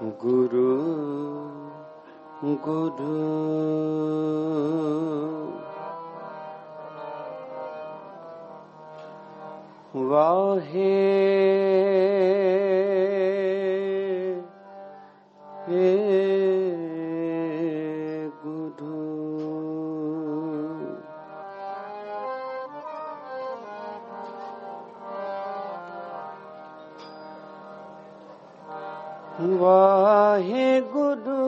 ਗੁਰੂ ਗੁਰੂ ਵਾਹੇ ਵਾਹਿਗੁਰੂ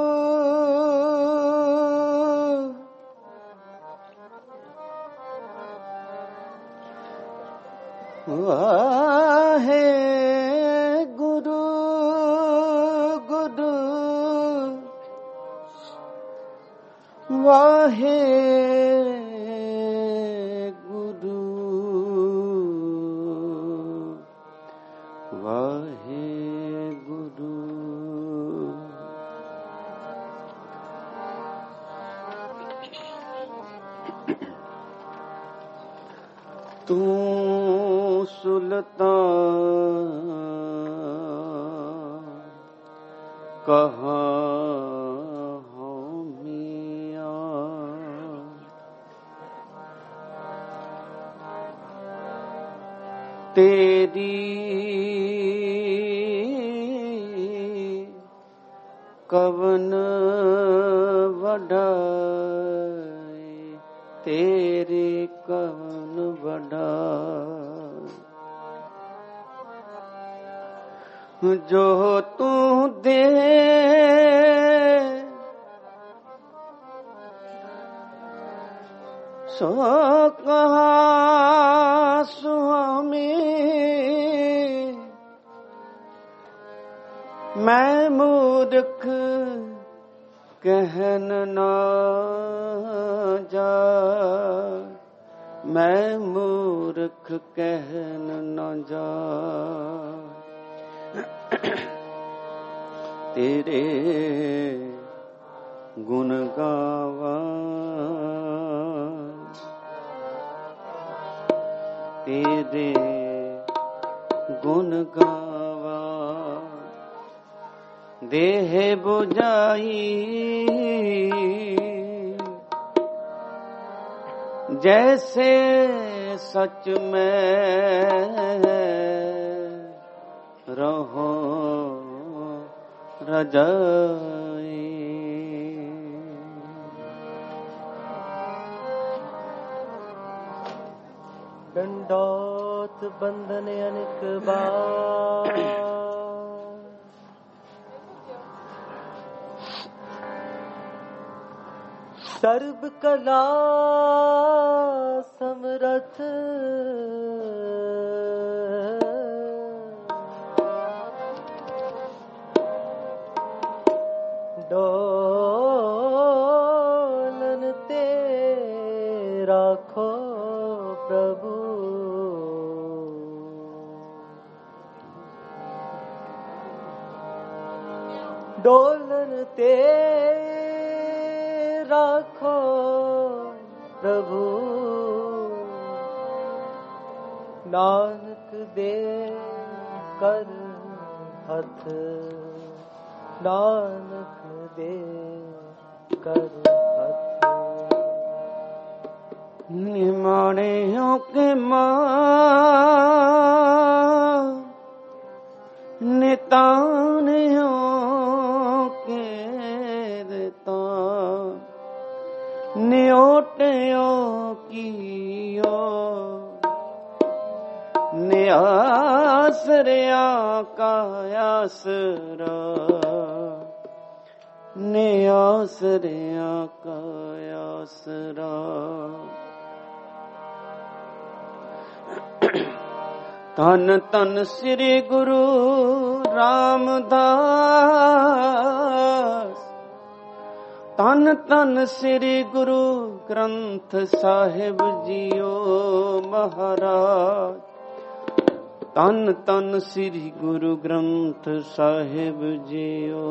ਵਾਹਿਗੁਰੂ ਗੁਰੂ ਵਾਹਿਗੁਰੂ ਵਾਹਿਗੁਰੂ ਤੂੰ ਸੁਲਤਾਨ ਕਹਾਂ ਹੋ ਮੀਆਂ ਤੇਰੀ ਕਵਨ ਵਡਾਈ ਤੇਰੇ ਕਵਨ ਵਡਾਈ ਜੋ ਤੂੰ ਦੇ ਸੋ ਕਹਾ ਸੁਆਮੀ ਮੈਂ ਮੂਰਖ ਕਹਿਨ ਨਾ ਜਾ ਮੈਂ ਮੂਰਖ ਕਹਿਨ ਨਾ ਜਾ ਤੇਰੇ ਗੁਣ ਗਾਵਾਂ ਤੇਰੇ ਗੁਣ ਗਾਵਾਂ ਦੇਹ ਬੁਝਾਈ ਜੈਸੇ ਸਚ ਮੈਂ ਰਹੋ ਰਜਾਈ ਡੰਡੋਤ ਬੰਧਨ ਅਨੇਕ ਬਾਰ ਸਰਬ ਕਲਾ ਸਮਰਥ ਡੋਲਨ ਤੇ ਰਾਖੋ ਪ੍ਰਭੂ ਡੋਲਨ ਤੇ ਰਾਖੋ ਪ੍ਰਭੂ ਨਾਨਕ ਦੇ ਕਰ ਹੱਥ ਨਾਨਕ ਦੇ ਕਰ ਹੱਥ ਨਿਮਾਣਿਓ ਕੇ ਮਾਂ ਨਿਤਾਣਿਓ ਕੇ ਦਿੱਤਾ ਨਿਓਟਿਓ ਕੀਓ ਨਿਆਸਰਿਆ ਕਾ ਆਸਰਾ ਨਿਆਸਰਿਆ ਕਾ ਆਸਰਾ ਧੰਨ ਧੰਨ ਸ੍ਰੀ ਗੁਰੂ ਰਾਮਦਾਸ ਧੰਨ ਧੰਨ ਸ੍ਰੀ ਗੁਰੂ ਗ੍ਰੰਥ ਸਾਹਿਬ ਜੀਓ ਮਹਾਰਾਜ ਧੰਨ ਧੰਨ ਸ੍ਰੀ ਗੁਰੂ ਗ੍ਰੰਥ ਸਾਹਿਬ ਜੀਓ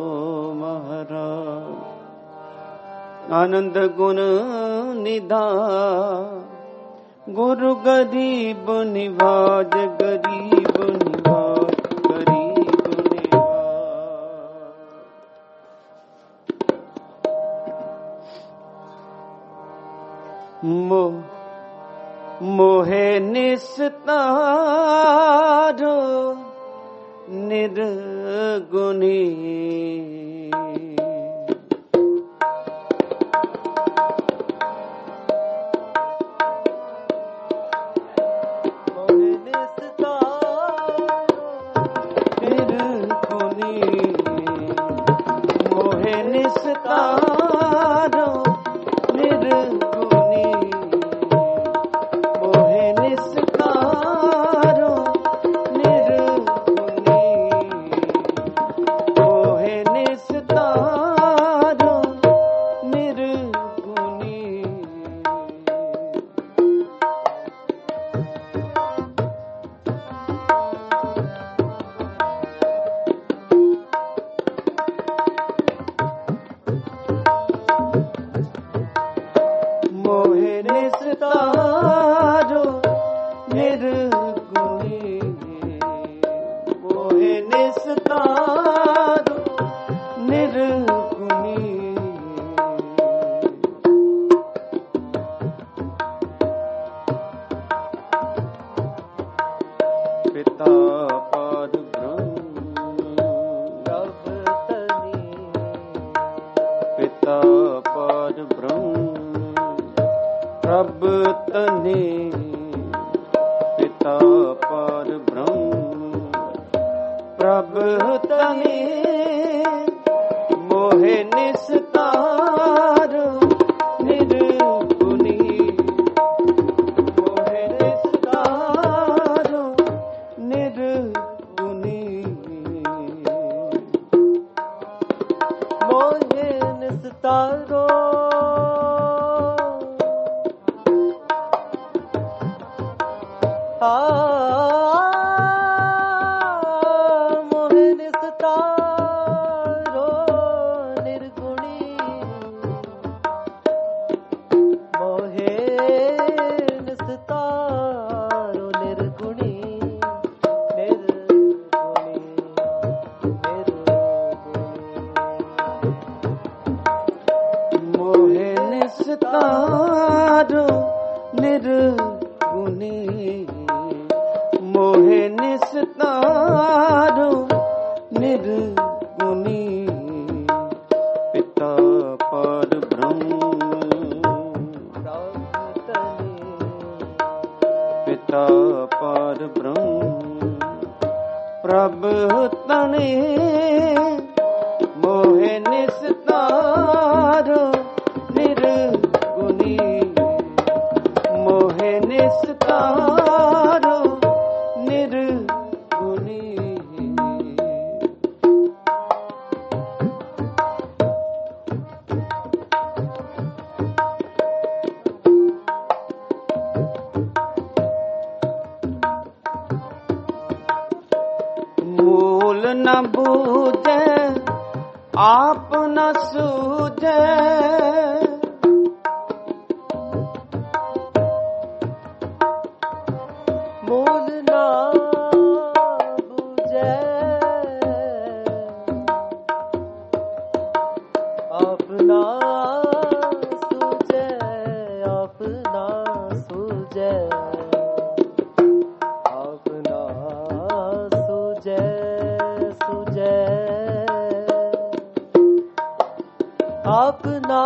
ਮਹਾਰਾਜ ਆਨੰਦ ਗੁਣ ਨਿਧਾਨ ਗੁਰੂ ਗਰੀਬ ਨਿਵਾਜ ਗਰੀਬ ਨਿਵਾਜ ਗਰੀਬ ਨਿਵਾਜ निस्तारो निर्गुणी मोहे निस्तारो निर्गुणी मोहे निस्तारो निर्गुणी मोहे निस्तारो निर्गुणी मोहे निस्तारो निर्गुणी मोहे निस्तारो निर्गुणी पिता पर पिता पर प्रभ तने पिता पर ब्रह्म प्रभ तने मोहे निस्तारो निर्गुणी मोहे निस्तारो निर्गुणी मोहे निस्तारो मोहे निस्तारो निर्गुणी मोहे निस्तारो निर्गुणी निर्गुणी मोहे निस्तारो निर्गुणी मोहे निस्तारो निर्गुणी पिता पर ब्रह्म पिता पर ब्रह्म प्रभ तने मोहे निस्तारो निर्गुणी मोहे निस्तारो निर्गुणी मूल न बूझे आप न सूझे मूल ना बूझे अपना सूझे अपना सूझे अपना सूझे सूझे अपना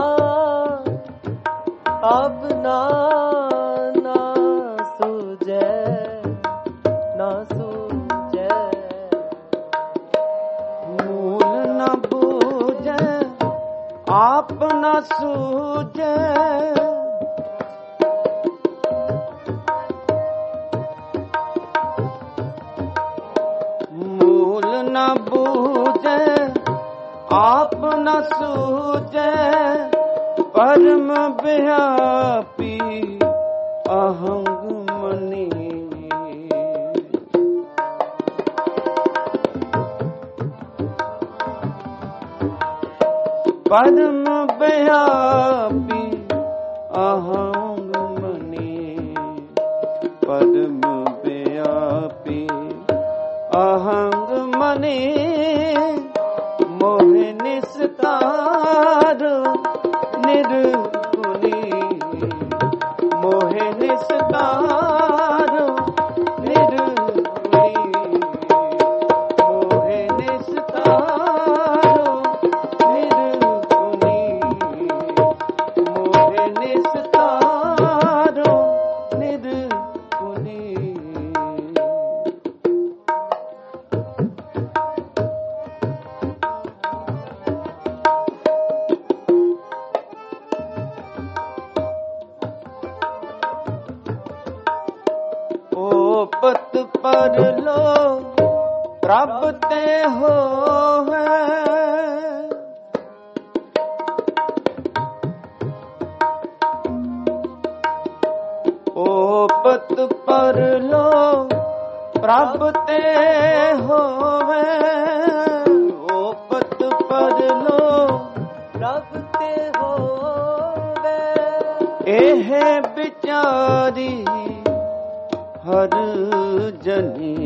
अपना ना सूझे ना सूझे मूल न बूझे आप न सूझे मूल न बूझे आप न सूझे परम व्यापी अहंग मनी परम व्यापी अहंग मनी परम व्यापी अहंग मनी मोहे निस्तारो निर्गुणी मोहे निस्तारो परलो प्रभ ते होवे। ओपत परलो प्रभ ते होवे। ओपत परलो प्रभ ते होवे। एह बिचारी हर जनी।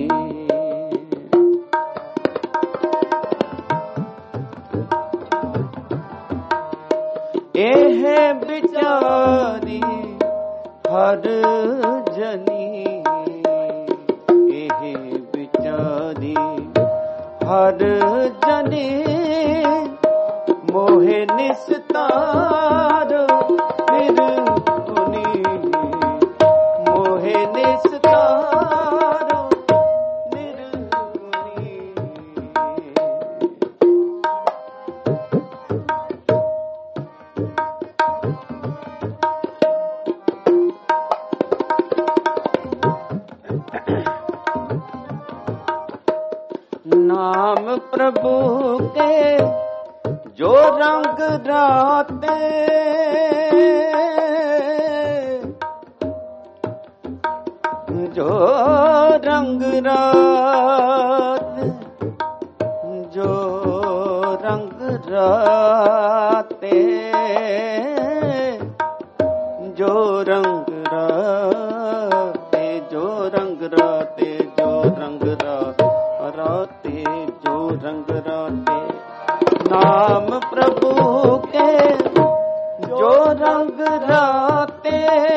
एह बिचारी हर जनी। एह बिचारी हर जनी। मोहे निस्तार निर्गुणी। मोहे निस्तार निर्गुणी। नाम प्रभु के जो रंग राते। जो रंग रात। जो रंग राते। जो रंग राते। जो रंग राते। जो रंग राते। जो रंग राते। नाम प्रभु के जो रंग राते।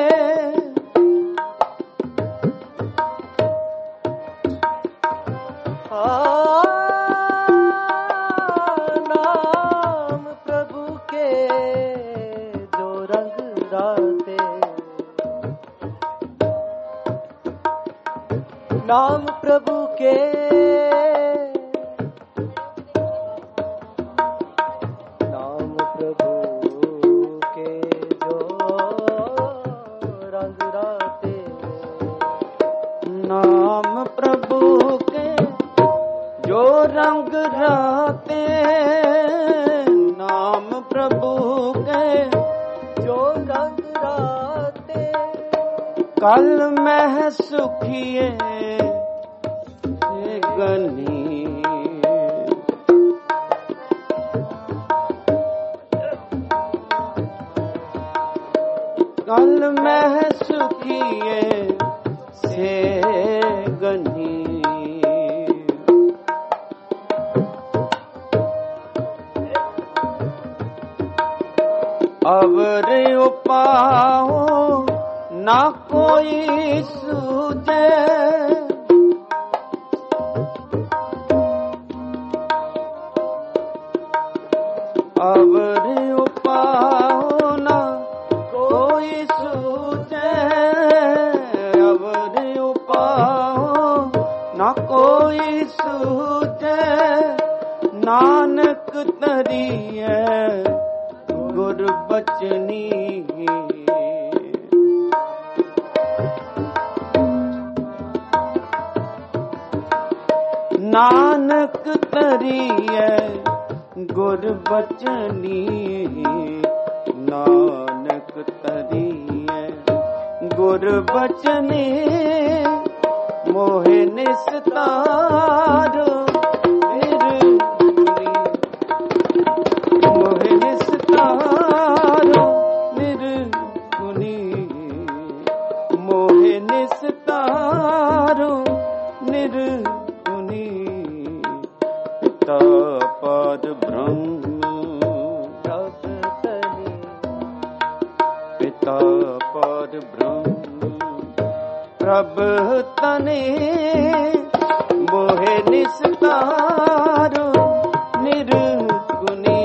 नाम प्रभु के जो रंग राते। नाम प्रभु के नाम प्रभु के जो रंग राते। नाम प्रभु के जो रंग राते। कल मैं सुखिए गनी। कल मैं सुखिए से गनी। अवर उपाओ ना कोई सूझे। अवर उपाओ ना कोई सूझे। अवर उपाओ ना कोई सूझे। नानक तरिए गुरबचनी। नानक तरिए गुरबचनी। नानक तरिए गुरबचनी। मोहे निस्तार निर्गुणी। मोहे निस्तार निर्गुणी। मोहे निस्तार निर्गुणी। पिता पर ब्रह्म प्रभ तनि। पिता पर ब्रह्म प्रभ तनि। मोहे निस्तार निर्गुणी।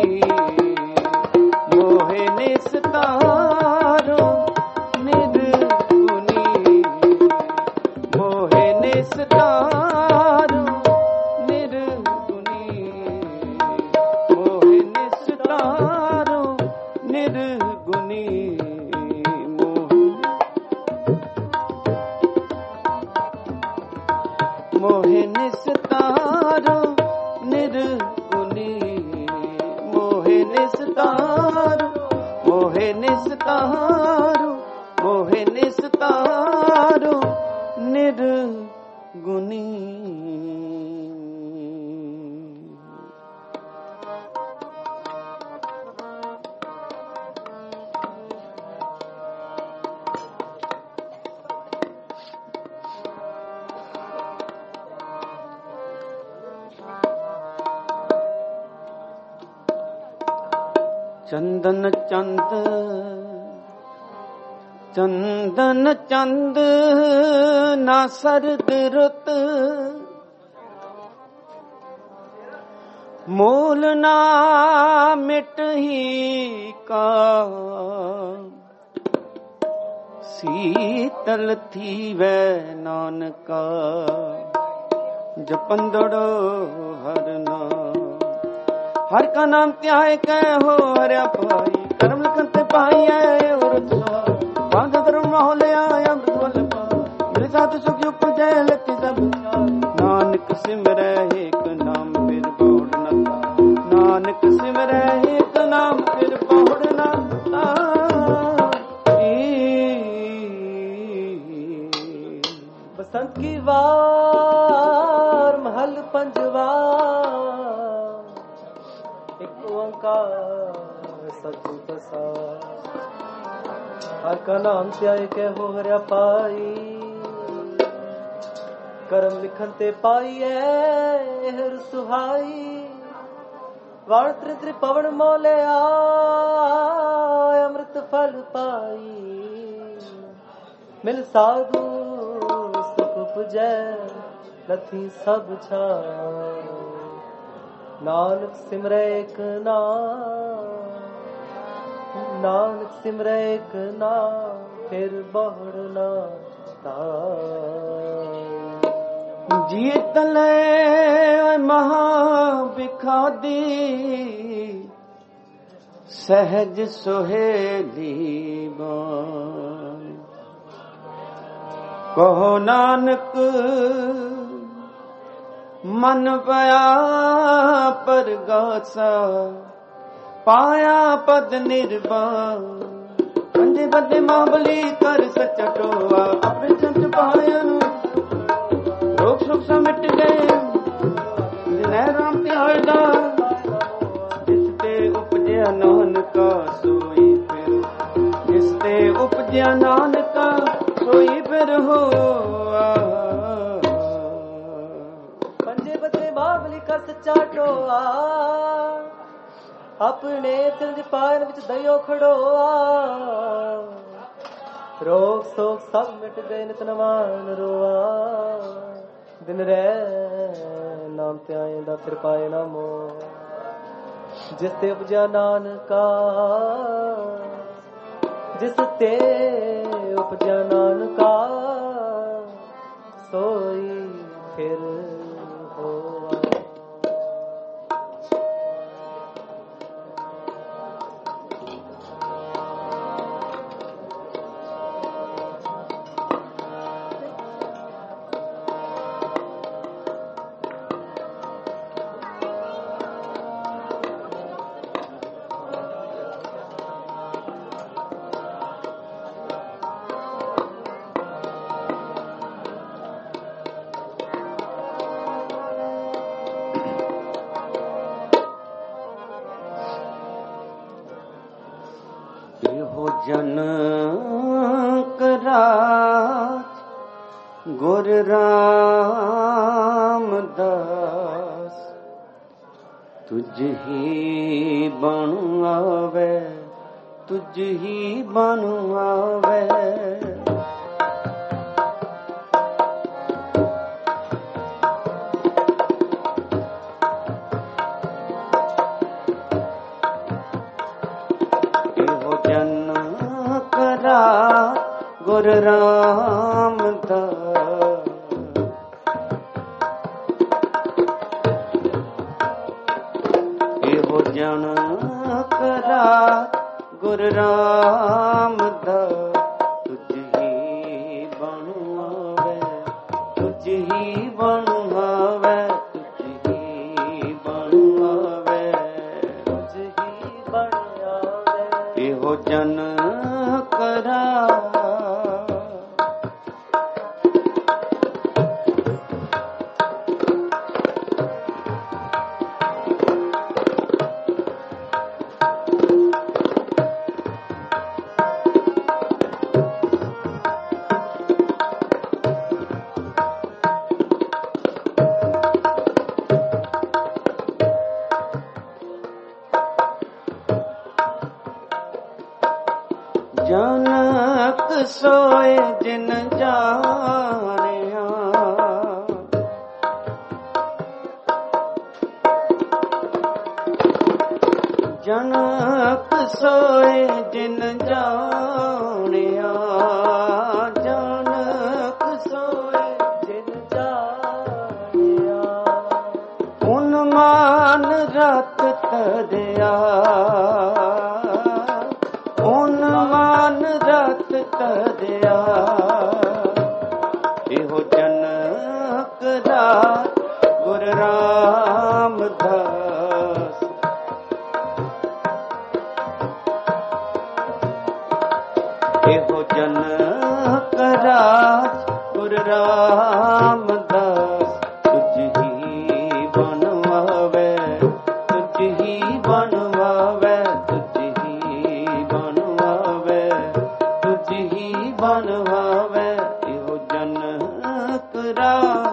मोहे निस्तार निर्गुणी। मोहे निस्तार निर्गुणी। मोहे निस्तार निर्गुणी। मोहे निस्तारो निर्गुणी, मोहे निस्तारो, मोहे निस्तारो, मोहे निस्तारो निर्गुणी। चंदन चंद, चंदन चंद ना सरद रुत, मूल ना मिट ही का, शीतल थी वै नानका, जपंदड़ो हर नाम। हर का नाम त्याय कै हो हरया पाई, कर्म लिखन ते पाई है और बांध धर्म मोहले आया अमृत वल पाई, मेरे साथ सुख उपजै लखि सब, नानक सिमरै एक नाम फिर बहुड़ न ताई, नानक सिमरै एक नाम फिर बहुड़ न ताई। बसंत की वार महल पंजवा, सतु प्रसाद। हर का नाम त्याय के हो हरया पाई, कर्म लिखन ते पाई है हर सुहाई, वाण त्रित्र पवन मोले आय अमृत फल पाई, मिल साधु सुख पुजै लथी सब छाई, नानक सिमरै एक नाम, नानक सिमरै एक नाम फिर बहुड़ न ताई। जीत ले महा बिखादी, सहज सुहेली बान, कहो नानक मन पया परगासा, पाया पद निर्वाण, पंजे बदे माबली कर सच्चा टोआ, अपने चंच पाया रोग सुख सा मिट गए, जिन्हें राम त्यागा, जिसते उपजया नानका सोई फिर, जिसते उपजया नानका सोई फिर हो। मामली का सच्चा टोआ, अपने चंद पान विच दयो खड़ोआ, रोग शोक सब मिट गए नित नवान रोआ, दिन रे नाम त्याए दा फिर पाए ना मो, जिसते उपजा नानका, जिसते उपजा नानका सोई फिर हो। जन कराज गुर रामदास, तुझ ही बनु आवे, तुझ ही बनु आवे, गुर रामदास, एहो जन करा गुर रामदास, तुझ ही बनु आवे, तुझ ही बनु सोए जिन जानिया, जनक सोए जिन जानिया, जनक सोए जिन जानिया, उन्मान रत तरिया, उन्मान रत तरिया, इहो जनक राज गुरु रामदास, इहो जनक राज गुरु रामदास, तुझ ही बनवावे, तुझ ही बनवावे, तुझ ही बनवावे, तुझ ही बनवावे, इहो जनक राज।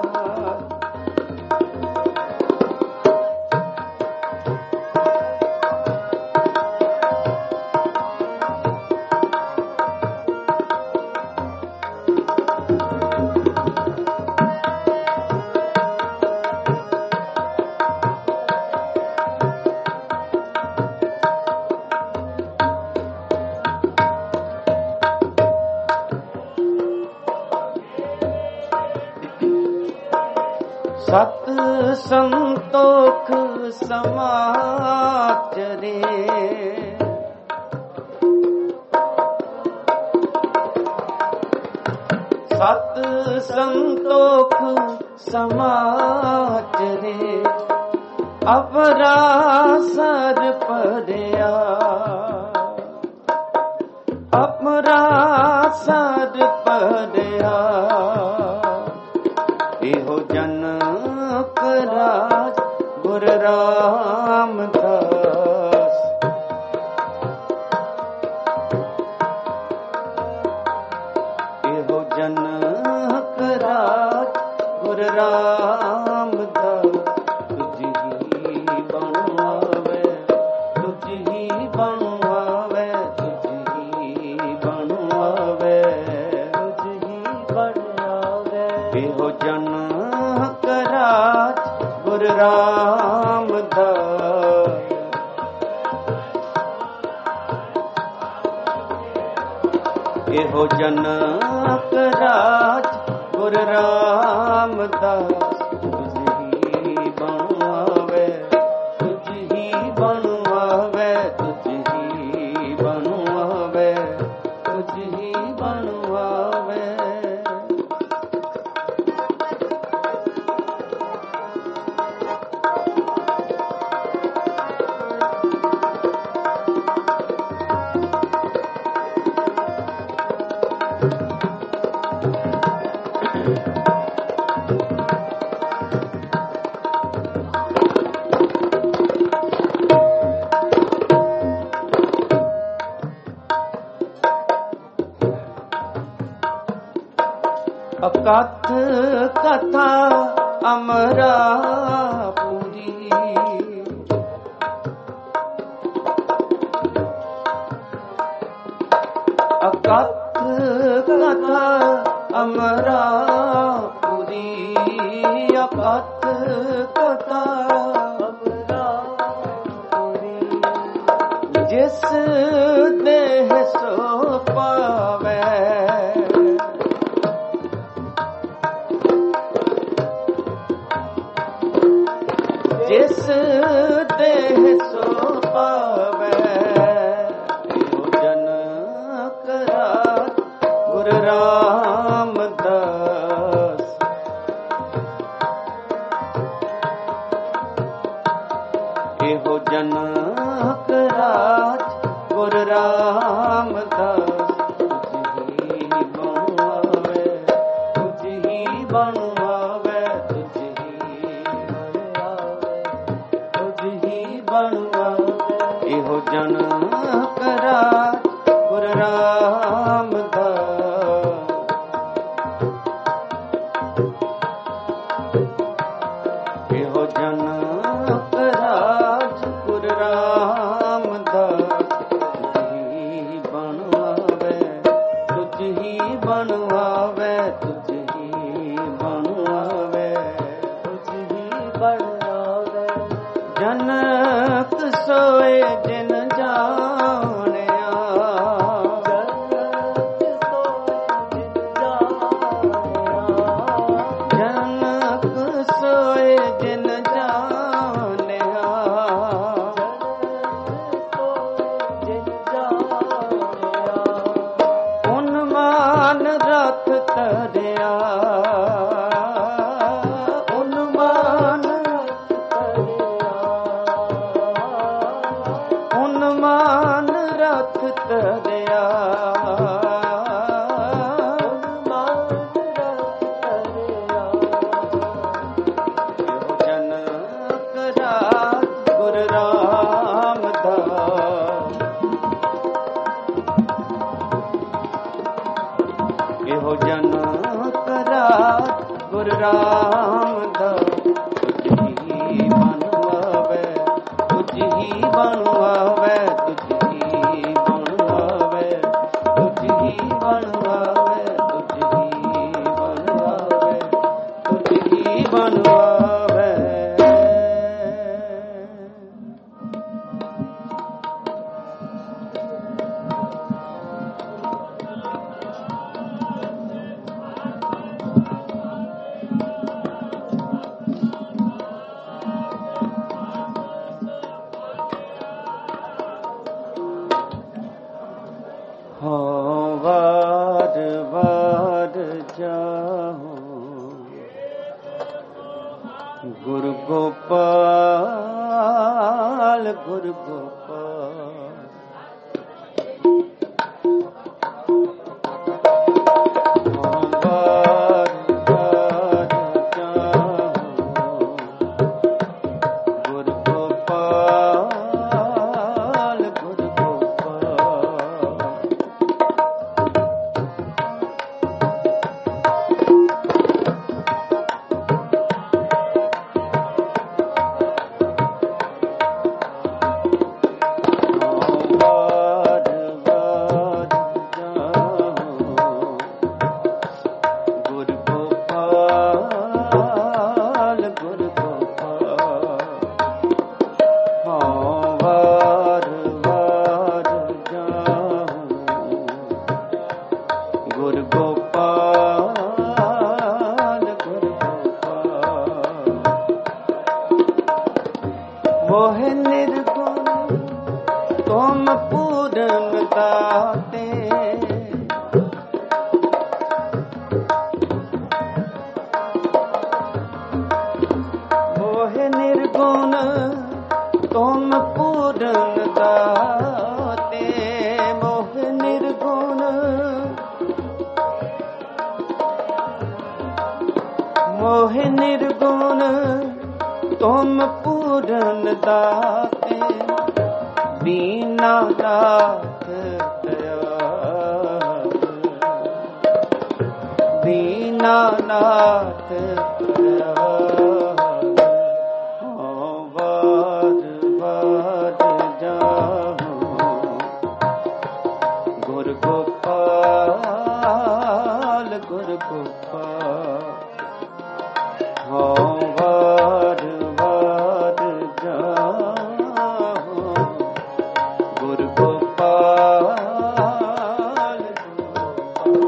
सत संतोख समाचरे, सत संतोख समाचरे, अपरासर पढ़िया, अपरासर पढ़िया, इहो जनक राज गुरु रामदास, इहो जनक राज गुरु रामदास, तुझ ही बनवावे, तुझ ही बनवावे, तुझ ही बनवावे, तुझ ही बनवावे, इहो जनक राज गुरु रामदास, इहो जनक राज गुरु रामदास, तुझ ही बनवावे, तुझ ही बनवावे, तुझ ही बनवावे, तुझ ही बनवावे। अकथ कथा अमरापुरी, अकथ कथा अमरापुरी, अकथ कथा अमरापुरी, जिस देह सो पावे, जिस देह सो पावे, इहो जनक राज गुरु रामदास, इहो जनक राज गुरु रामदास, तुझ ही बनवावे, तुझ ही बनवावे, तुझ ही बनवावे, तुझ ही बनवावे, इहो जनक राज गुरु रामदास, इहो जनक राज गुरु रामदास, तुझ ही बनवावे, तुझ ही जनक सोए जिन जानिया, जनक सोए जिन जानिया, उन्मान रख तरिया, उन्मान उन्मान रख तरिया, जनक राज गुरु रामदास, एहो जनक राज गुरु रामदास, तुझी बनवावे, तुझी बनवावे, तुझी बनवावे, तुझी बनवावे, तुझी बनवावे, तुझी बनवावे। हाँ बार बार जाऊं गुरु गोपाल, गुरु गोपाल, हाँ बार बार जाऊं गुरु गोपाल, गुरु गोपाल, बार बार जाऊं गुरु गोपाल, गुरु गोपाल, हाँ बार बार जाऊं गुरु गोपाल, गुरु गोपाल, मोह निर्गुण तुम पूर्ण दाते, मोह निर्गुण तुम पूर्ण दाते, मोह निर्गुण, मोह निर्गुण तुम पूर्ण दाते, दीनानाथ दयाल, दीनानाथ दयाल, हाँ बार बार जाऊं गुरु गोपाल, गुरु गोपाल, हाँ बार बार जाऊं गुरु गोपाल, गुरु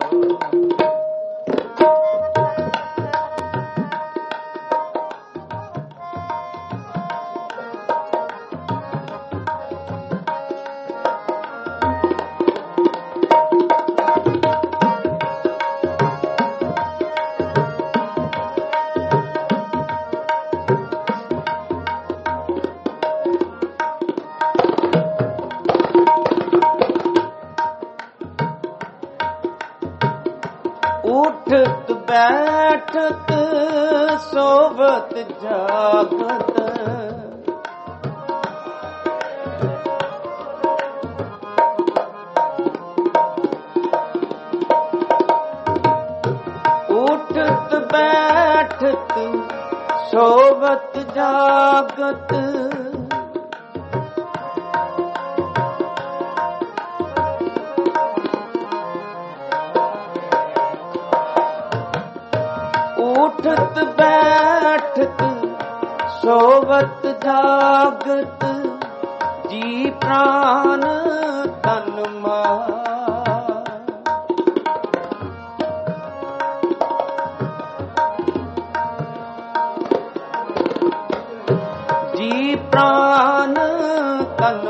उठत बैठत सोवत जागत, उठत बैठत सोवत जागत, उठत बैठत सोवत जागत जी प्राण तन मान, जी प्राण तन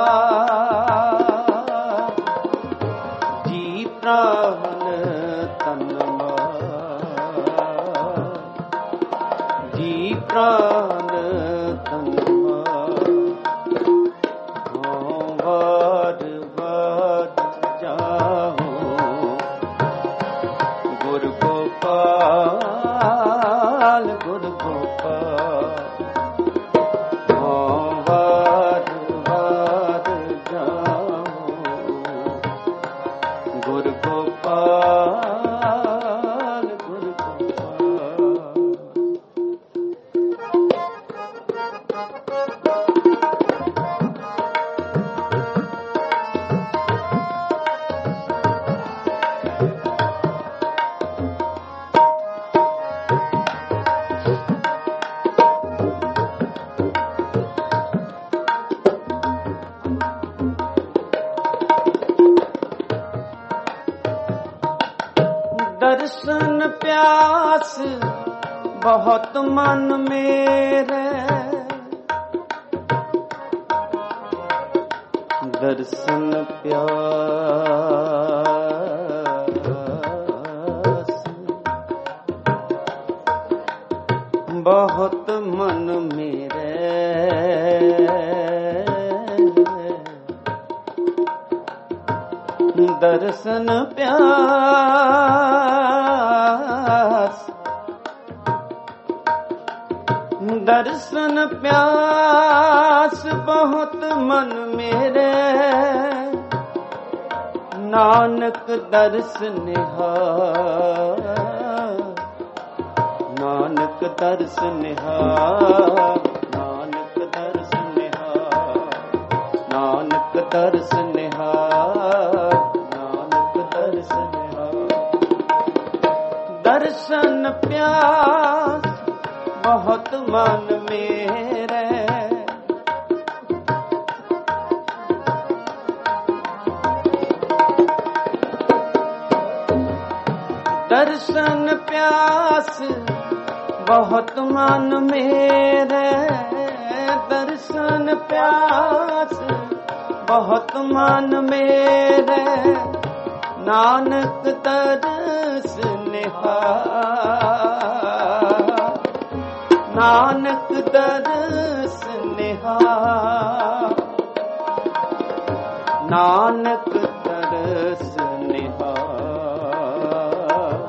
मान, जी प्राण तन मान, जी प्राण तन मान। वार वार जाओ गुर गोपाल, गुर गोपाल। वार वार जाओ गुर गोपाल, गुर गोपाल। दर्शन प्यास बहुत मन मेरे, दर्शन प्यास बहुत मन मेरे, दर्शन प्यास, दर्शन प्यास बहुत मन मेरे, नानक दर्श निहार, नानक दर्श निहार, नानक दर्श निहार, नानक दर्श निहार, नानक दर्श निहार। दर्शन प्यास बहुत मन मेरे, दर्शन प्यास बहुत मन मेरे, दर्शन प्यास बहुत मन मेरे, नानक दर्श निहार, नानक दर्श निहार, नानक दर्श निहार,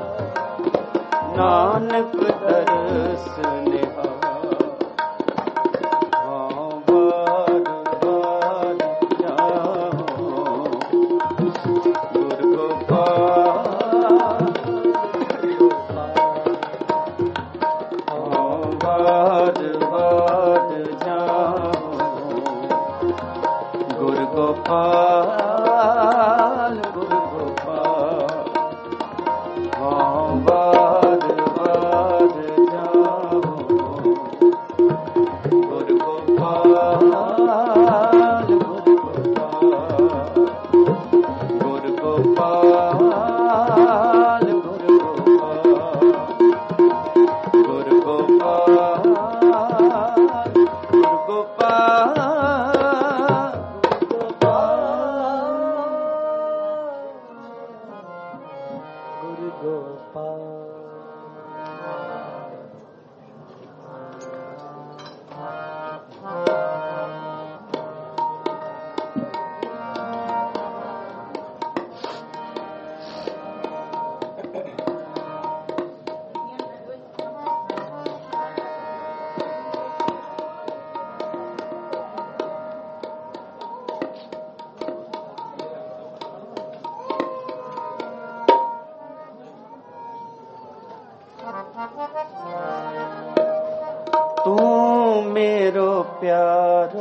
नानक दर्श निहार। वार वार जाओ गुर गोपाल, वार वार जाओ गुर गोपाल, गुर गोपाल। वार वार जाओ गुर गोपाल, गुर गोपाल, गुर गोपाल, गुर गोपाल, गुर गोपाल, गुर गोपाल, गुर गोपाल। तू मेरो प्यारो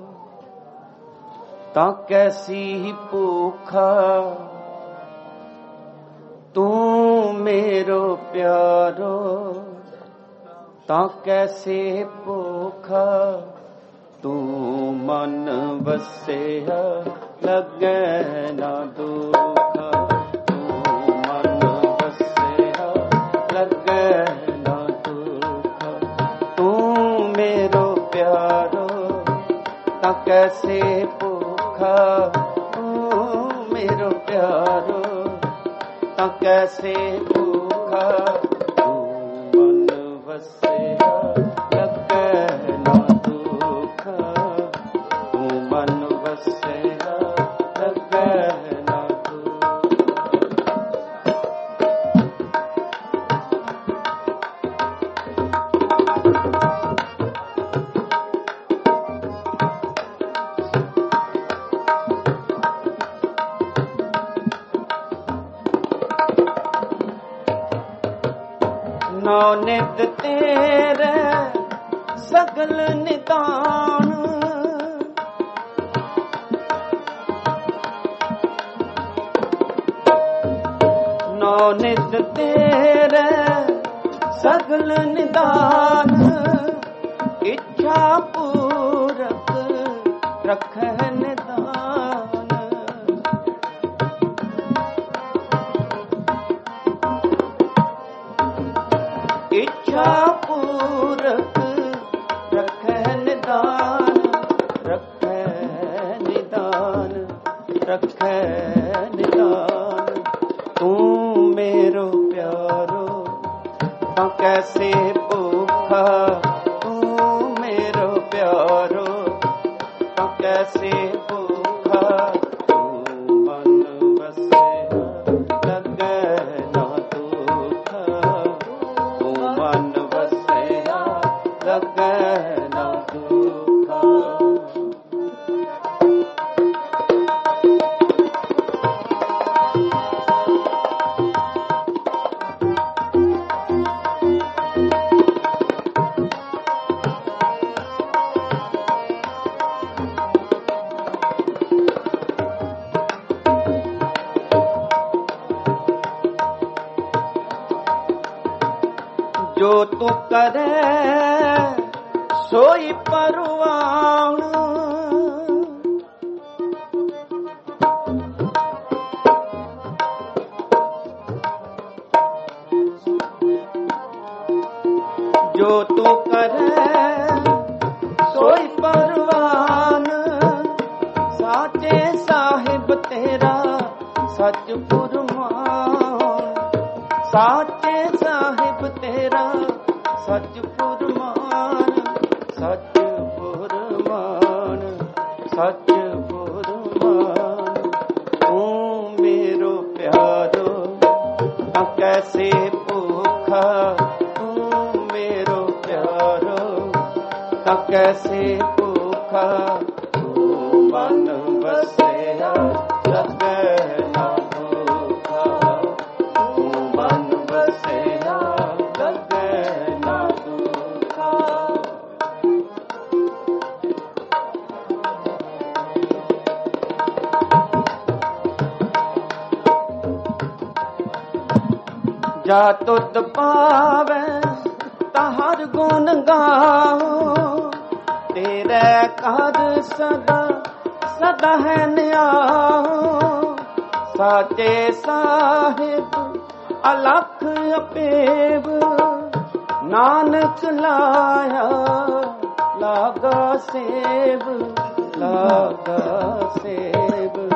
ता कैसी भूखा, तू मेरो प्यारो ਤਾਂ ਕੈਸੇ ਭੁਖਾ ਤੂੰ ਮਨ ਵਸਿਆ ਲੱਗੈ ਨਾ ਦੁਖ ਤੂੰ ਮਨ ਵਸਿਆ ਲੱਗੈ ਨਾ ਦੁਖ ਤੂੰ मेरो प्यारो ਤਾਂ कैसे ਭੁਖਾ ਤੂੰ मेरो प्यारो ਤਾਂ कैसे ਭੁਖਾ नौ नित तेरे सगल निदान नौ नित तेरे सगल निदान इच्छा पूरक रखे निदान इच्छा पूरक रखे निदान रखे निदान रखे निदान तू मेरो प्यारो तां कैसे भूखा तू मेरो प्यारो तां कैसे भूखा जो तू करे सोई परवान जो तू करे सोई परवान साचे साहिब तेरा सच फुरमान साचे साहिब तेरा सच फुरमान सच फुरमान सच फुरमान तू मेरो प्यारो तां कैसे भूखा तू मेरो प्यारो तां कैसे भूखा तू मन वसिया लगै ना भूखा तू मन वसिया लगै ना भूखा जा तुद पावे ताहर गुण गाओ तेरे कर सदा सदा है न्याओ साचे साहिब अलख अपेव नानक लाया लागा सेव लागा सेव